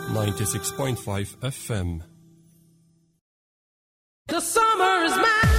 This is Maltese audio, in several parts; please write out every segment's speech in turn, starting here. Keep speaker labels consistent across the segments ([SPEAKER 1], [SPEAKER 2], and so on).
[SPEAKER 1] 96.5 FM.
[SPEAKER 2] The summer is magic.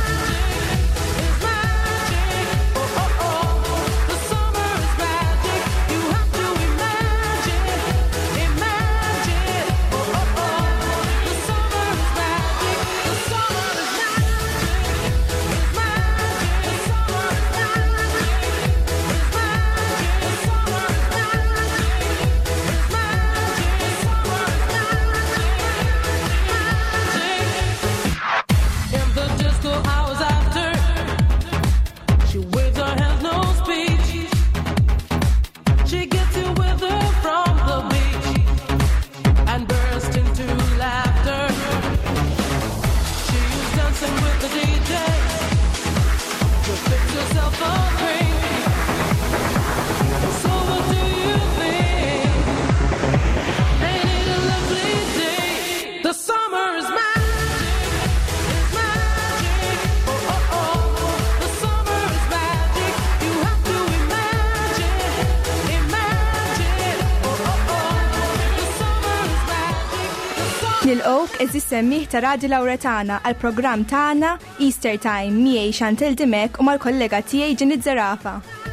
[SPEAKER 3] Nil-ok eżis semmiħ ta' Radio Lawretana għal-programm tagħna Easter Time miegħi Chantel Dimek u mal-kollega tiegħi Ġenid Zarafa.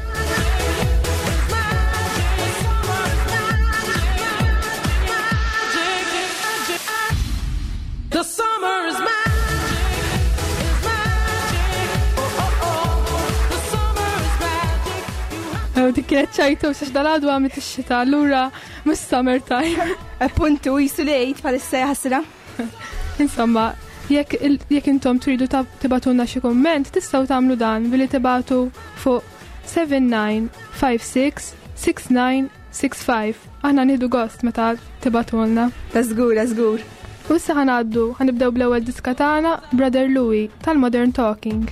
[SPEAKER 2] The summer is
[SPEAKER 4] dik kienet ċajtu sax dal-għadu għamit ix-xita, allura mis-summer time.
[SPEAKER 3] Appuntu jisu lejt bħalissa ħassra.
[SPEAKER 4] Insomma, jekk intom tridu tibatuna xi kumment, tistgħu tagħmlu dan billi tibatu fuq 7956 6965. Aħna nieħdu gost meta tibatulna.
[SPEAKER 3] Ta' żgur.
[SPEAKER 4] U issa ħanibdew bl-ewwel diska tagħna Brother Louie tal-Modern Talking.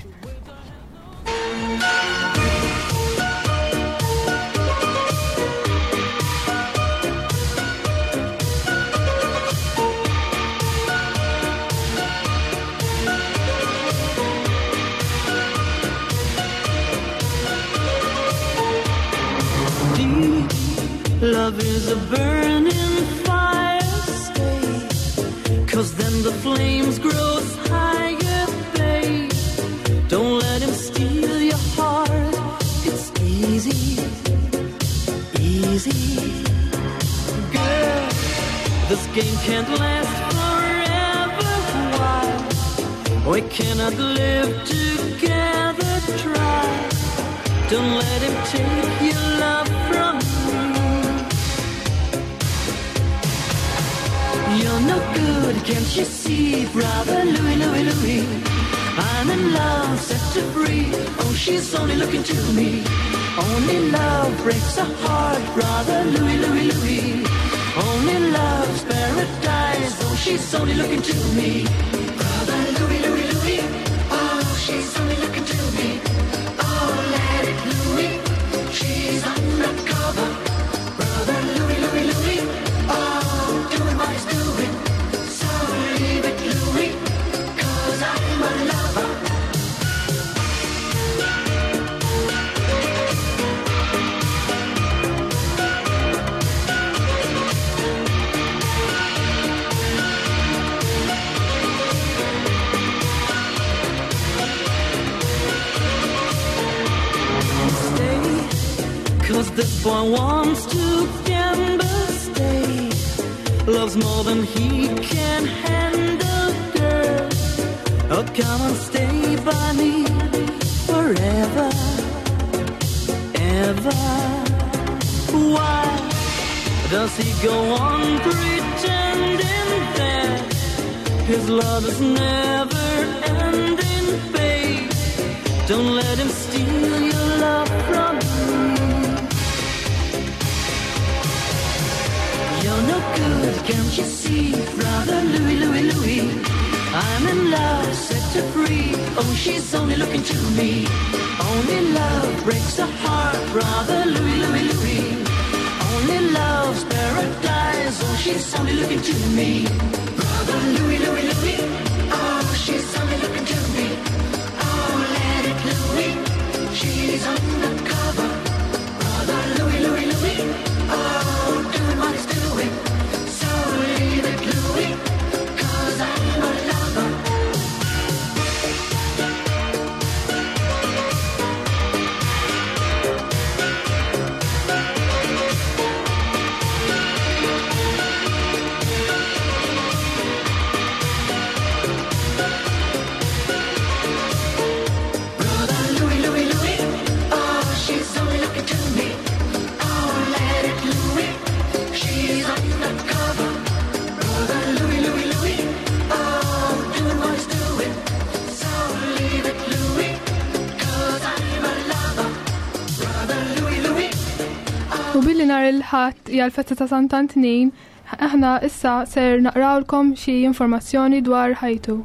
[SPEAKER 5] Love is a burning fire, stay, 'cause then the flames grow higher, babe. Don't let him steal your heart, it's easy, girl, this game can't last forever, why? We cannot live together, try. Don't let him take your love from me. You're no good, can't you see, brother Louie, Louie, Louie? I'm in love, set her free. Oh, she's only looking to me. Only love breaks a heart, brother Louie, Louie, Louie. Only love's paradise. Oh, she's only looking to me. Brother Louie, Louie, Louie. Oh, she's only looking to me. Oh, let it Louie. She's undercover. Brother Louie, Louie, Louie. Oh, doing what he's doing. So leave it, Louie, 'cause I'm a lover. Stay, 'cause this boy wants to gamble. Stay, loves more than he can handle, girl. Oh, come and stay by me forever, ever. Why does he go on pretending that his love is never ending, babe? Don't let him steal your love from me. You're no good, can't you see, brother Louie, Louie, Louie? I'm in love, set her free. Oh, she's only looking to me. Only love breaks a heart, brother Louie, Louie, Louie. Only love's paradise. Oh, she's only looking to me. Brother Louie, Louie, Louie. Oh, she's only looking to me. Oh, let it Louie. She's undercover. Brother Louie, Louie, Louie. Oh, doing what he's doing. So
[SPEAKER 4] nhar il-ħadd hija l-festa ta' Sant Antnin, aħna issa ser naqrawlkom xi informazzjoni dwar ħajtu.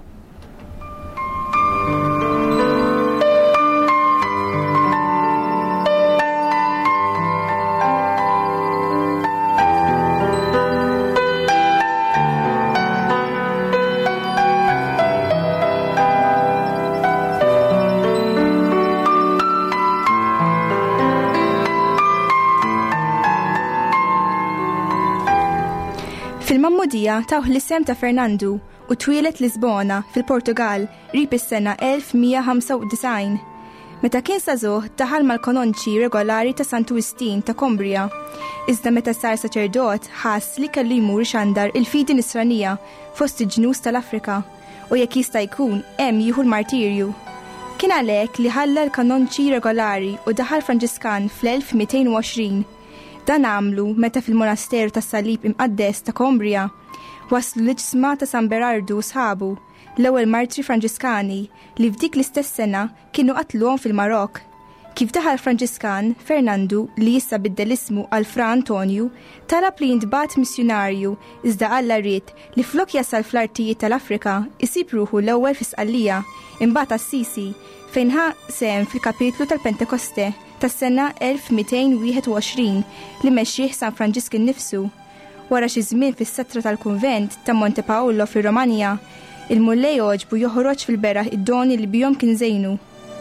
[SPEAKER 3] Fil-Mammudija tawh l-isem ta' Fernandu u twilet Lisbona fil-Portugal rib is-sena 1195. Meta kien sażuh daħal mal-kononċi regolari ta' Sant'Agustin ta' Combria. Iżda meta sar saċerdot ħass li kellu jmur xandar il-fidi nisranija fost il-ġnus tal-Afrika u jekk jista' jkun hemm jieħu l-martirju. Kien għalhekk li ħalla l-kanonċi regolari u daħal Franġiskan fl-1220. Dan għamlu meta fil-monasteru tas Salib imqaddes ta' Combria waslu l-ġisma ta' San Berardu u sħabu, l-ewwel martri Franġiskani li f'dik l-istess sena kienu qatluhom fil-Marok. Kif daħal Franġiskan, Fernandu li issa biddel ismu għal Fra Antonju talab li jintbagħat missjonarju iżda Alla ried li flok jasal fl-artijiet tal-Afrika isib ruħu l-ewwel fi Sqallija imbagħad Assisi fejn ħa sehem fil-kapitlu tal-Pentekoste tas-sena 1221 li mexxih San Franġiskin nifsu. Wara xi żmien fis-settra tal-kunvent ta' Monte Paolo fir-Romanja, il-Mullej oġbu joħroġ fil-beraħ id-doni li bihom kien żejnu.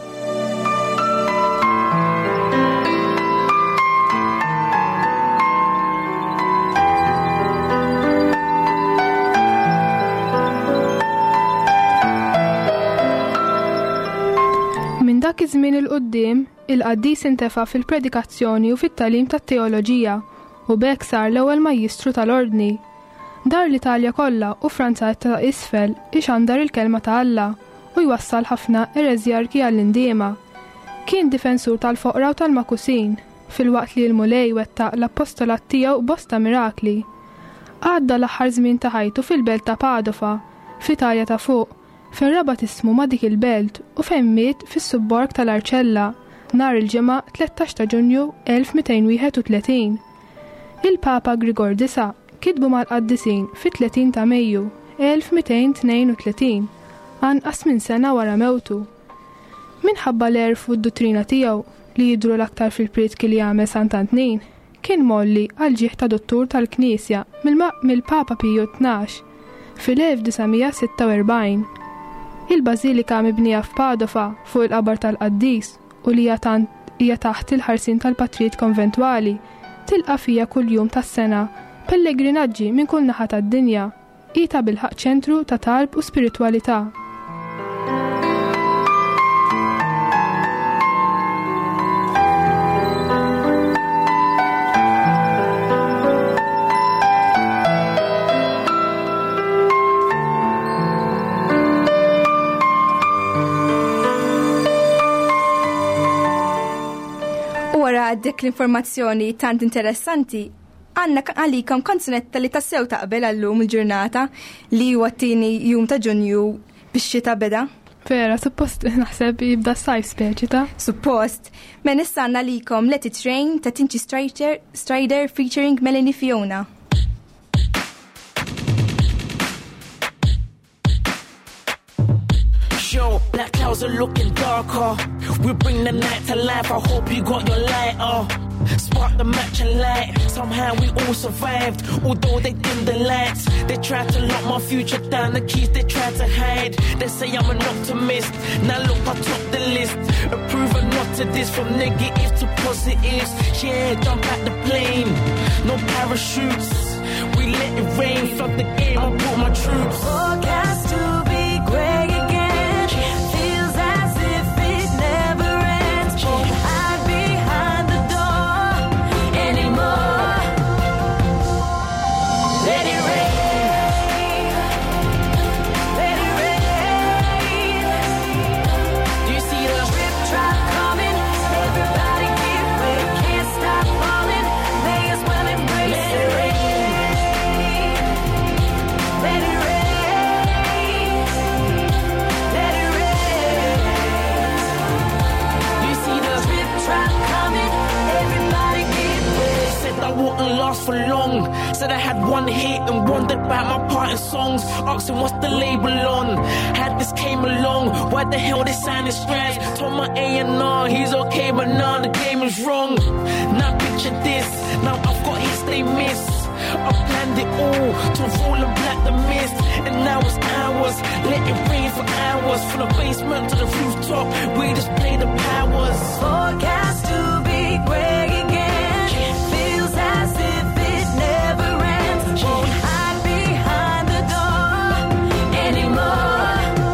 [SPEAKER 4] Minn dak iż-żmien il-qudiem, il-qaddis intefa' fil-predikazzjoni u fit-tagħlim tat-teoloġija u bekk sar l-ewwel majjistru tal-ordni. Dar l-Italja kollha u Franza ta' isfel ixandar il-kelma ta' Alla u jwassal ħafna ereżjarki għall-indiema. Kien difensur tal-foqra u tal-makusin, fil-waqt li l-Mulej wettaq l-appostolat tiegħu bosta mirakli. Għadda l-aħħar żmien ta' ħajtu fil-belt ta' Padova, f'Italja ta' fuq, fejn rabat ismu ma' dik il-belt u fejn miet fis-subborg tal-Arċella nar il-ġimgħa 13 ta' Ġunju 1231. Il-Papa Grigor IX kitbu mal-qaddisin fit-30 ta' Mejju 1232, anqas minn sena wara mewtu. Minħabba l-erf u d-dottrina tiegħu li jidhru l-aktar fil-pritki li jagħmel Sant Antnin, kien molli għal ġieħ ta' dottur tal-Knisja mill-Papa Piju XII fil-1946. Il-Bażilika mibnija f'Padova fuq il-qabar tal-Qaddis u li hija taħt il-ħarsin tal-Patrijiet Konventwali tilqa' fija kuljum tas-sena pellegrinaġġi minn kull naħa tad-dinja, qiegħda bil-ħaq ċentru ta' talb u spiritwalità.
[SPEAKER 3] Wara dik l-informazzjoni tant interessanti, għanna għalikom kanzunetta li tassew taqbel għallum il-ġurnata li huwa t-tieni jum ta' Ġunju bix-xita beda.
[SPEAKER 4] Vera, suppost naħseb jibda sajf speċi ta'
[SPEAKER 3] Suppost, men issa għanna likom Let It Rain ta' Tinci Strider featuring Melanie Fiona.
[SPEAKER 1] Yo, black clouds are looking darker. We bring the night to life. I hope you got your lighter. Spark the match and light. Somehow we all survived. Although they dim the lights, they tried to lock my future down. The keys they tried to hide. They say I'm an optimist. Now look, I top the list. Approve or not to this, from negative to positives. Yeah, jump out the plane. No parachutes. We let it rain. Flood the game. I brought my troops.
[SPEAKER 5] Forecast to be gray again. Feels as if it never ends. Won't hide behind the door anymore. Let it rain. Let it rain.
[SPEAKER 1] Do you see the
[SPEAKER 5] Drip drop coming. Everybody get ready. Can't stop falling. May as well embrace it. Let it rain.
[SPEAKER 1] had one hit and wondered about my part in songs. Asking what's the label on. Had this came along. Why the hell they signing strands? Told my A&R he's okay, but now the game is wrong. Now picture this. Now I've got hits they miss. I planned it all to roll and black the mist. And now it's hours. Let it rain for hours. From the basement to the rooftop. We just play the powers.
[SPEAKER 5] Forecast to be gray again. Feels as if it never ends. Won't hide behind the door anymore.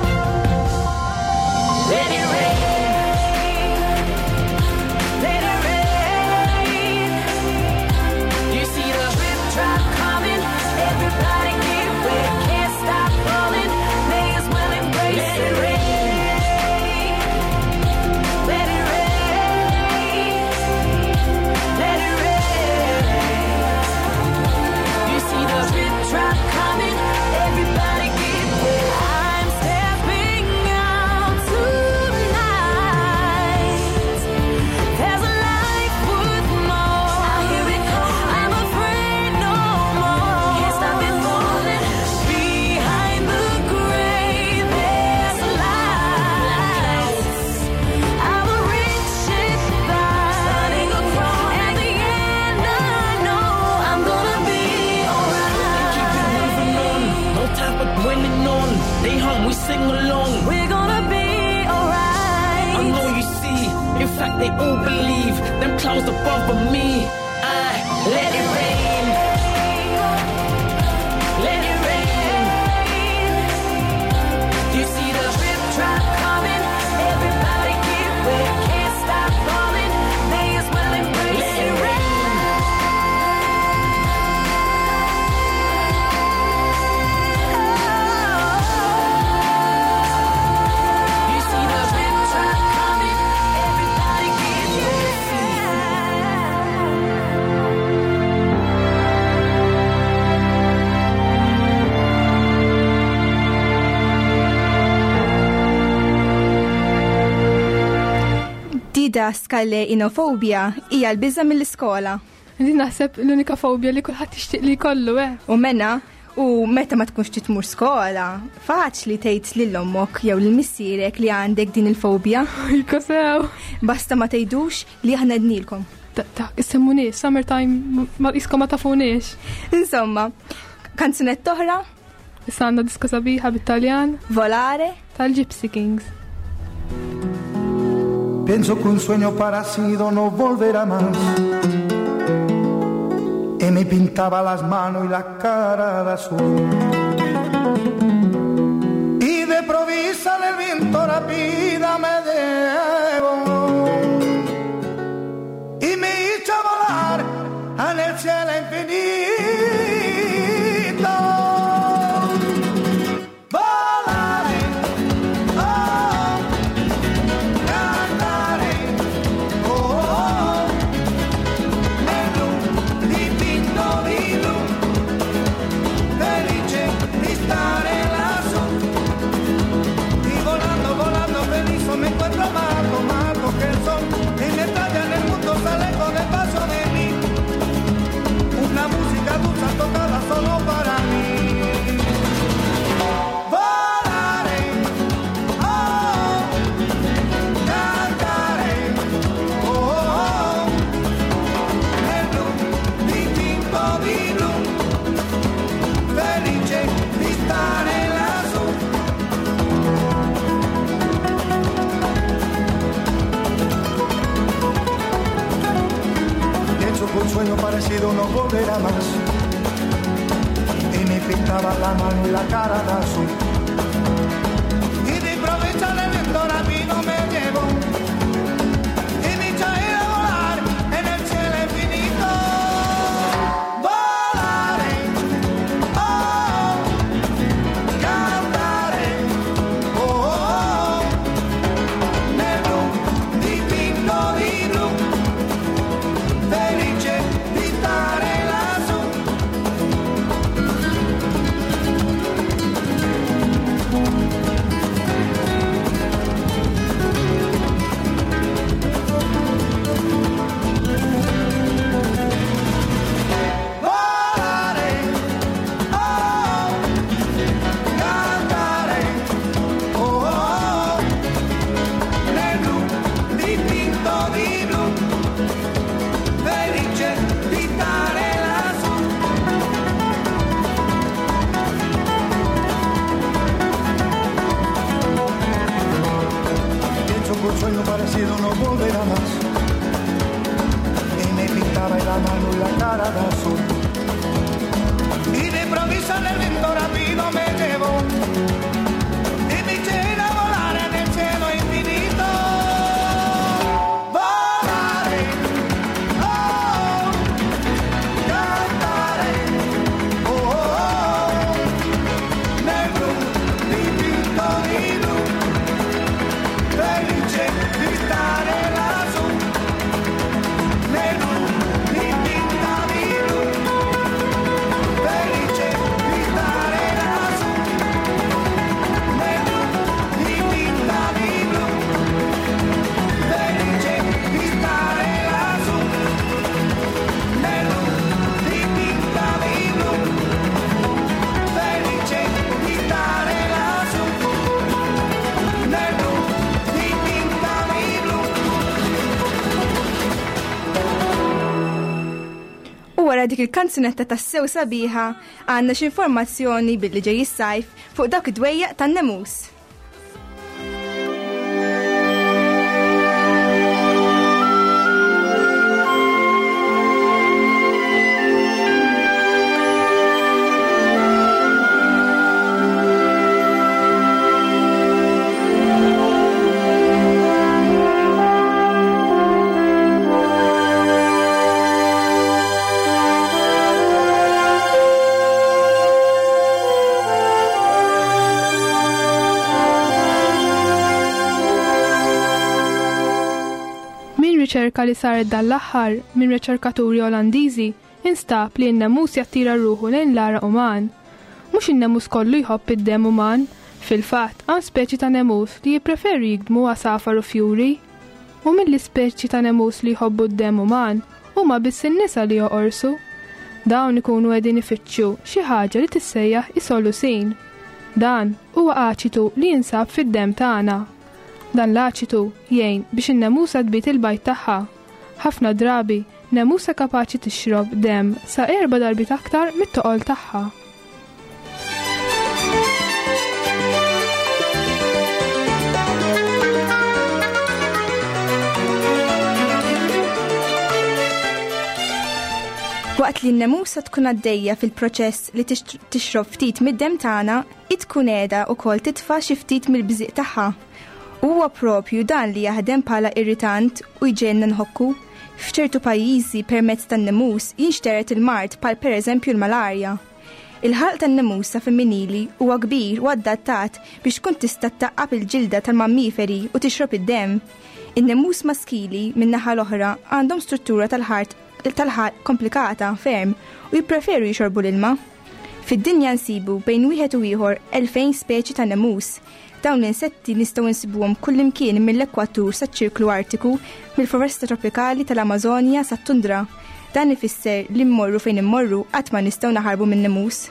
[SPEAKER 5] Let it rain. Let it rain.
[SPEAKER 1] You see the
[SPEAKER 5] Drip drop coming. Everybody get wet. Can't stop falling. May as well embrace
[SPEAKER 1] Let
[SPEAKER 5] it.
[SPEAKER 1] it rain.
[SPEAKER 5] Let it rain. Let it rain.
[SPEAKER 1] You see the
[SPEAKER 5] Drip drop coming. Everybody get wet. I'm stepping out tonight. There's a life worth more. I hear it calling. I'm afraid no more. Can't stop it falling. Behind the gray, there's a light. I will reach it by running across. At the end, I know I'm gonna be
[SPEAKER 1] moving on.
[SPEAKER 5] alright.
[SPEAKER 1] No time for dwelling on. They hum, we sing along.
[SPEAKER 5] We're gonna be alright.
[SPEAKER 1] I know you see. In fact, they all believe. Them clouds above me. I let it rain. Let it rain. You see the
[SPEAKER 5] Drip drop coming. Everybody get wet. Can't stop falling. May as well embrace
[SPEAKER 1] Let
[SPEAKER 5] it.
[SPEAKER 1] it rain. You see the
[SPEAKER 5] Drip drop coming. Everybody get wet.
[SPEAKER 3] Dida skalle inofobia hija l-biża mill-iskola.
[SPEAKER 4] Din naħseb l-unika fobja li kulħadd tixtieq li jkollu
[SPEAKER 3] U meta ma tkunx titmur skola, faċli tgħid lil ommok jew lil missierek li għandek din il-fobja.
[SPEAKER 4] Jikosew.
[SPEAKER 3] Basta ma tgħidux li aħna dnilkom.
[SPEAKER 4] Issemmuniex, summertime, ma iskom ma tafuniex.
[SPEAKER 3] Insomma, kanzunet toħra,
[SPEAKER 4] Issa għandna diska sabiħa bit-Taljan
[SPEAKER 3] Volare,
[SPEAKER 4] tal-Gypsy Kings.
[SPEAKER 6] Pienso que un sueño parecido no volverá más. Y me pintaba las manos y la cara de azul. Y de provisa el viento rápida me llevó. Y me hizo volar en el cielo infinito. Un sueño parecido no volverá más. Y me pintaba la mano y la cara de azul. Y de improviso el viento rápido me llevó. Y me hizo ir a volar en el cielo infinito. Volaré, oh, cantaré, oh, oh, nel blu, dipinto di blu. Felice di stare lassù. cara de azul. Y de improviso el viento rápido me llevó y me eché a volar en el cielo infinito. Volaré, oh, cantaré, oh, oh, oh, negro, dipinto di blu, felice di stare lassù. Negro, dipinta di blu, felice di stare lassù. Negro, dipinta di blu, felice di stare lassù. Negro, dipinta di blu, felice di stare lassù. Negro, dipinta di blu.
[SPEAKER 3] U wara dik il-kanzunetta tas-sew sabiħa għandna x'informazzjoni billi ġej is-sajf fuq dawk id-dwejjaq tan-nemus.
[SPEAKER 4] Riċerka li saret dal-aħħar minn riċerkaturi Olandiżi instab li n-nemus jattira ruħu lejn l-ara uman. Mhux in-nemus kollu jħobb id-dem uman, fil-fatt hawn speċi ta' nemus li jippreferi jikdmu għasafar u fjuri. U mill-ispeċi ta' nemus li jħobbu d-dem uman huma biss in-nisa li joqorsu. Dawn ikunu qegħdin ifittxu xi ħaġa li tissejjaħ isolusin. Dan huwa aċitu li jinsab fid-dem tagħna. Dan l-aċitu jgħin biex in-nemusa tbit il-bajt tagħha. Ħafna drabi nemusa kapaċi tixrob dem sa 4 darbit aktar mit-toqol tagħha.
[SPEAKER 3] Waqt li n-nemusa tkun għaddejja fil-proċess li tixrob ftit mid-dem tagħna, tkun qiegħda wkoll titfa' xi ftit mill-biżiq tagħha. Huwa propju dan li jaħdem bħala irritant u jġenna nħokku. F'ċertu pajjiżi permezz tan-nemus jinxteret il-mart bħal pereżempju l-malarja. Il-ħalq tan-nemusa femminili huwa kbir u adattat biex tkun tista' taqqab il-ġilda tal-mammiferi u tixrob id-dem. In-nemus maskili min-naħa l-oħra għandhom struttura tal-ħalq komplikata ferm u jippreferu jixorbu l-ilma. Fid-dinja nsibu bejn wieħed u ieħor 2000 speċi ta' nemus. Dawn l-insetti nistgħu nsibuhom kullimkien mill-ekwatur saċ-ċirklu Artiku, mill-foresta tropikali tal-Amazonja sat-tundra. Dan ifisser li mmorru fejn immorru qatt ma nistgħu naħarbu min-nemus.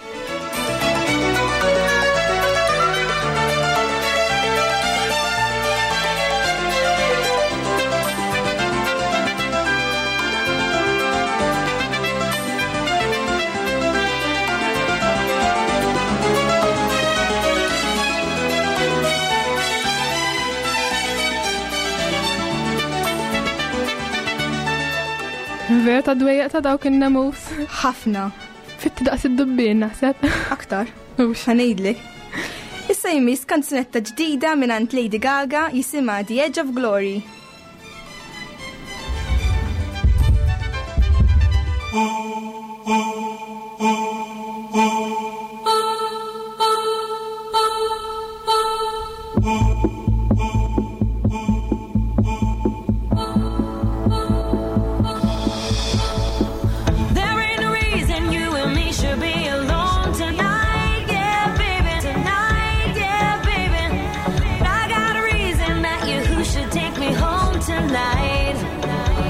[SPEAKER 4] Vera ta' dwejjaq ta' dawk in-nemus.
[SPEAKER 3] Ħafna.
[SPEAKER 4] Fitti daqs id-dubbien naħseb.
[SPEAKER 3] Aktar. Ħanejdlek. Issa jmiss kanzunetta ġdida minant Lady Gaga jisimha The Edge of Glory.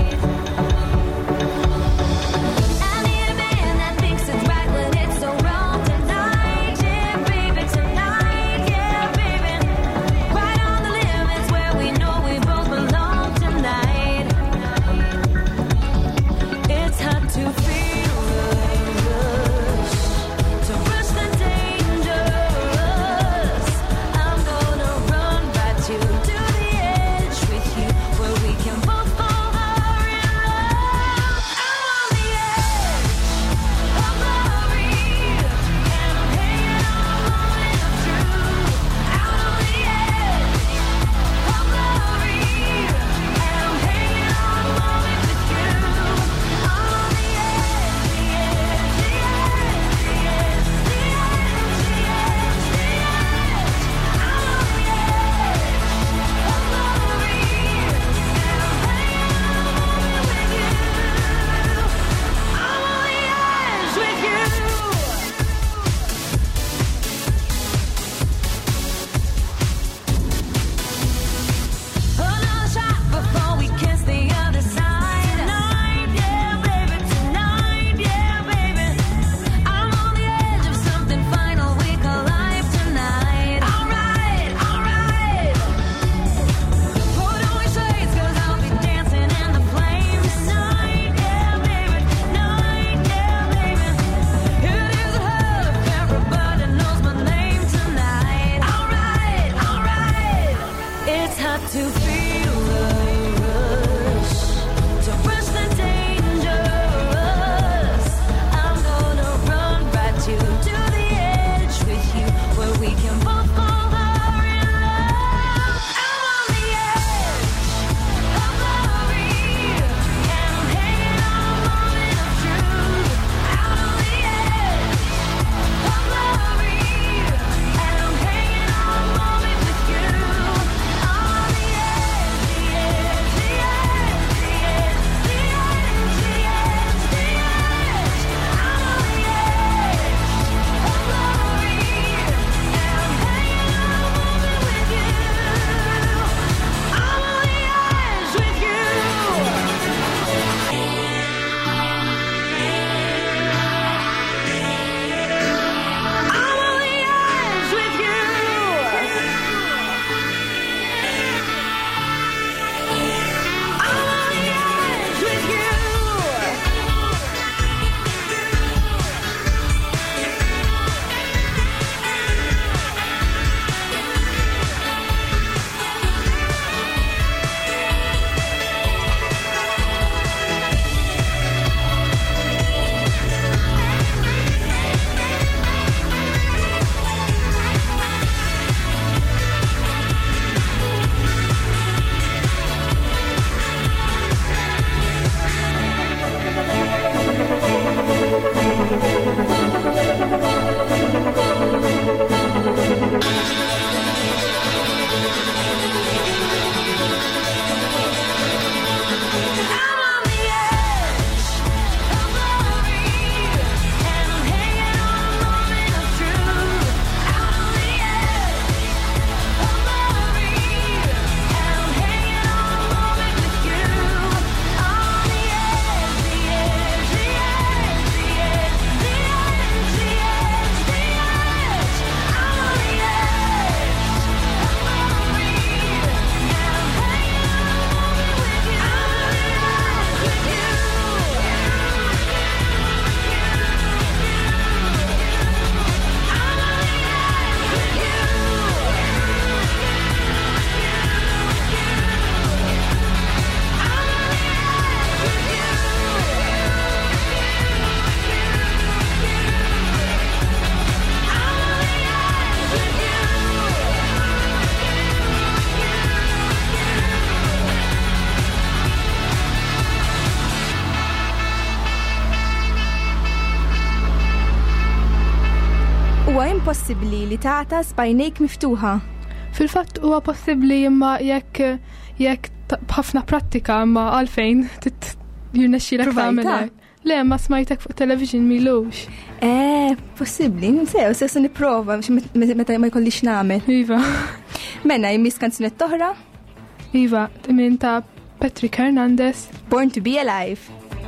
[SPEAKER 7] I need a man that thinks it's right, but it's so wrong.
[SPEAKER 3] Huwa impossibbli li tagħtas b'għajnejk miftuħa.
[SPEAKER 4] Fil-fatt huwa possibbli imma jekk b'ħafna prattika imma għalfejn jirnexxielek tagħmel hekk. Le, ma smajtek fuq television milux.
[SPEAKER 3] Possibbli, se nipprova meta ma jkollix nagħmel.
[SPEAKER 4] Iva.
[SPEAKER 3] Mena jmiss kanzunet oħra?
[SPEAKER 4] Iva, minn ta' Patrick Hernandez.
[SPEAKER 3] Born to be Alive.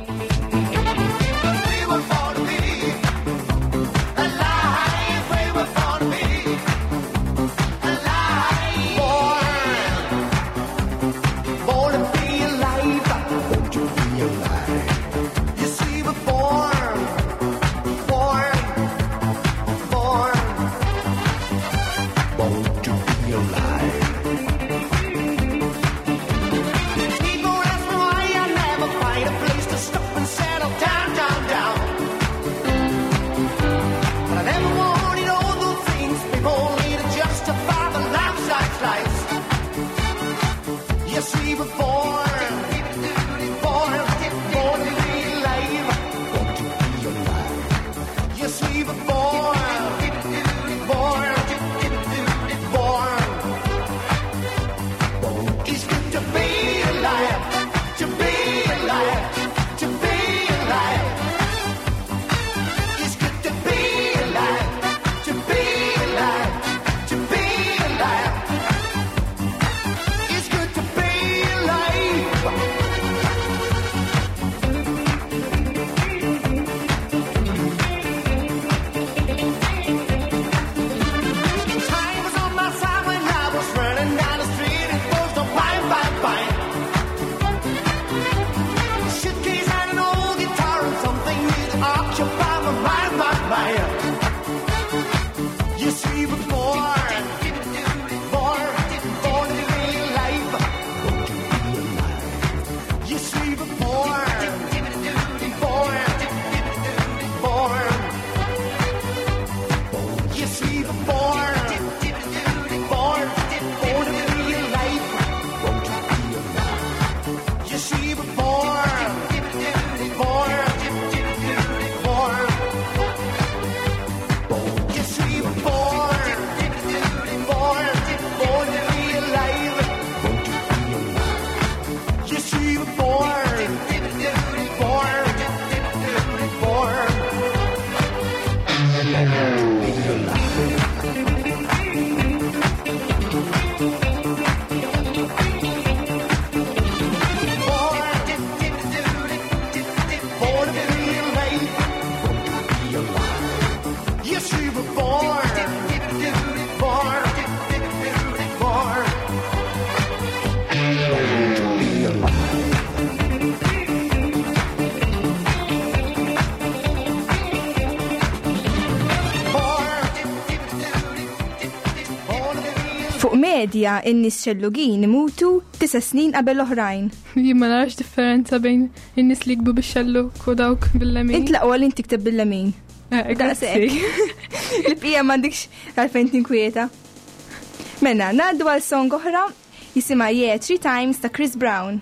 [SPEAKER 3] Medja in-nies xellugin imutu 9 snin qabel oħrajn.
[SPEAKER 4] Jien ma narax differenza bejn in-nies li jikbu bix-xellug u dawk bil-lemin.
[SPEAKER 3] Int laqwa li tikteb bil-lemin.
[SPEAKER 4] Daqshekk.
[SPEAKER 3] L-bqija m'għandikx għalfejn tinkwieta. Mela, ngħaddu għal song oħra jisimha Yeah 3 Times ta' Chris Brown.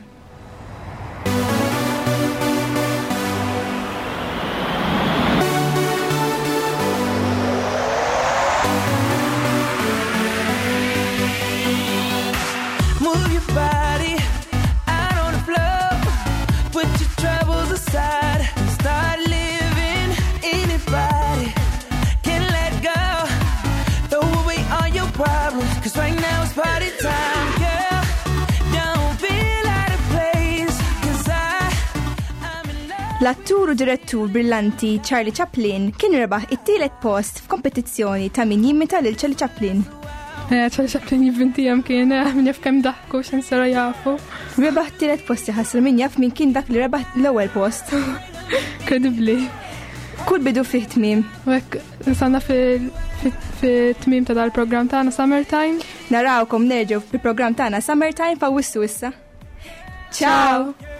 [SPEAKER 3] L-attur u direttur brillanti Charlie Chaplin kien rebaħ it-tielet post f'kompetizzjoni ta' min jimmita lil Charlie Chaplin.
[SPEAKER 4] Charlie Chaplin jivvintijam kien min jaf kemm daħku x'ansara jafu.
[SPEAKER 3] Rebaħ it-tielet post jaħasru min jaf min kien dak li rebaħ l-ewwel post.
[SPEAKER 4] Kredibbli.
[SPEAKER 3] Kull bidu fih tmiem.
[SPEAKER 4] Hekk nisanna fit-tmiem ta' dal-programm tagħna Summertime.
[SPEAKER 3] Narawkom nerġgħu fil-programm tagħna Summertime fa' wissu issa. Ciao.